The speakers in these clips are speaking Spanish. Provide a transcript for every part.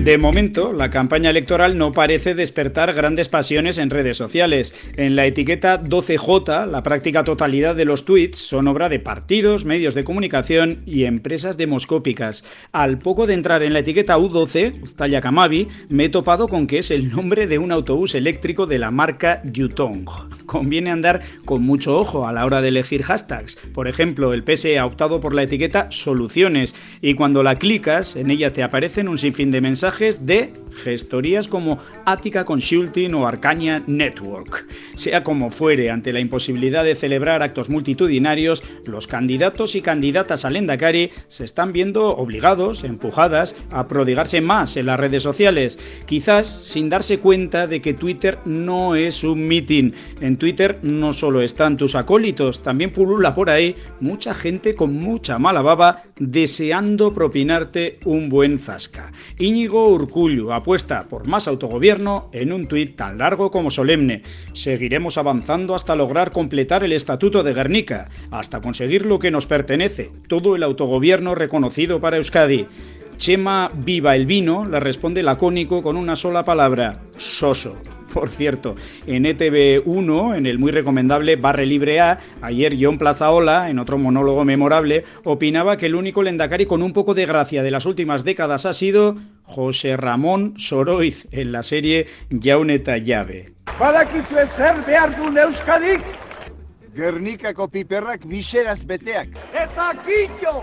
De momento, la campaña electoral no parece despertar grandes pasiones en redes sociales. En la etiqueta 12J, la práctica totalidad de los tweets son obra de partidos, medios de comunicación y empresas demoscópicas. Al poco de entrar en la etiqueta U12, Uztaila Kamabi, me he topado con que es el nombre de un autobús eléctrico de la marca Yutong. Conviene andar con mucho ojo a la hora de elegir hashtags. Por ejemplo, el PSE ha optado por la etiqueta Soluciones y cuando la clicas, en ella te aparecen un sinfín de mensajes de gestorías como Attica Consulting o Arcania Network. Sea como fuere, ante la imposibilidad de celebrar actos multitudinarios, los candidatos y candidatas al Lehendakari se están viendo obligados, empujadas, a prodigarse más en las redes sociales, quizás sin darse cuenta de que Twitter no es un mitin. En Twitter no solo están tus acólitos, también pulula por ahí mucha gente con mucha mala baba deseando propinarte un buen zasca. Íñigo Urkullu apuesta por más autogobierno en un tuit tan largo como solemne. Seguiremos avanzando hasta lograr completar el Estatuto de Gernika, hasta conseguir lo que nos pertenece, todo el autogobierno reconocido para Euskadi. Chema Viva el Vino le responde lacónico con una sola palabra: soso. Por cierto, en ETV1, en el muy recomendable Barre Libre A, ayer Jon Plazaola, en otro monólogo memorable, opinaba que el único lehendakari con un poco de gracia de las últimas décadas ha sido José Ramón Soroiz, en la serie Jaun eta Jabe. Badakizue zer behar duen Euskadik? Gernikako piperrak miseraz beteak. Eta killo!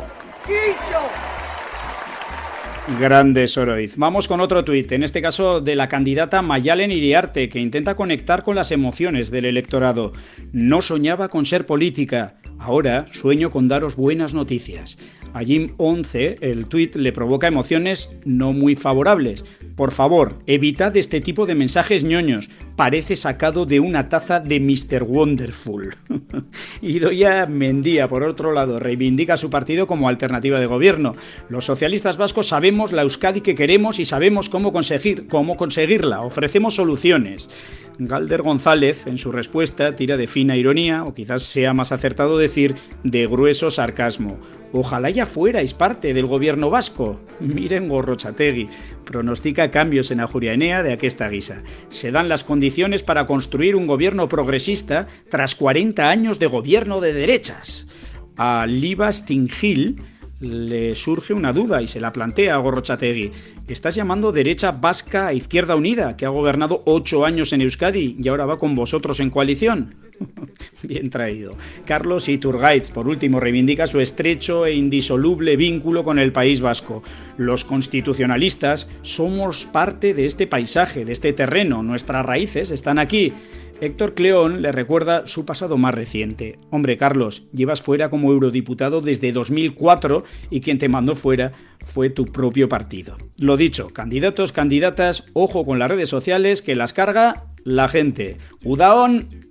Grande Soroiz. Vamos con otro tuit, en este caso de la candidata Mayalen Iriarte, que intenta conectar con las emociones del electorado. No soñaba con ser política, ahora sueño con daros buenas noticias. A Jim 11 el tuit le provoca emociones no muy favorables. Por favor, evitad este tipo de mensajes ñoños. Parece sacado de una taza de Mr. Wonderful. Idoia Mendia, por otro lado, reivindica a su partido como alternativa de gobierno. Los socialistas vascos sabemos la Euskadi que queremos y sabemos cómo conseguirla. Ofrecemos soluciones. Galder González, en su respuesta, tira de fina ironía, o quizás sea más acertado decir de grueso sarcasmo. Ojalá ya fuerais parte del gobierno vasco. Miren Gorrotxategi, pronostica cambios en Ajuria Enea de aquesta guisa. Se dan las condiciones para construir un gobierno progresista tras 40 años de gobierno de derechas. A Livas Tingil le surge una duda y se la plantea a Gorrotxategi. ¿Estás llamando derecha vasca a Izquierda Unida, que ha gobernado 8 años en Euskadi y ahora va con vosotros en coalición? Bien traído. Carlos Iturgaiz, por último, reivindica su estrecho e indisoluble vínculo con el País Vasco. Los constitucionalistas somos parte de este paisaje, de este terreno. Nuestras raíces están aquí. Héctor Cleón le recuerda su pasado más reciente. Hombre, Carlos, llevas fuera como eurodiputado desde 2004 y quien te mandó fuera fue tu propio partido. Lo dicho, candidatos, candidatas, ojo con las redes sociales que las carga la gente. Udaón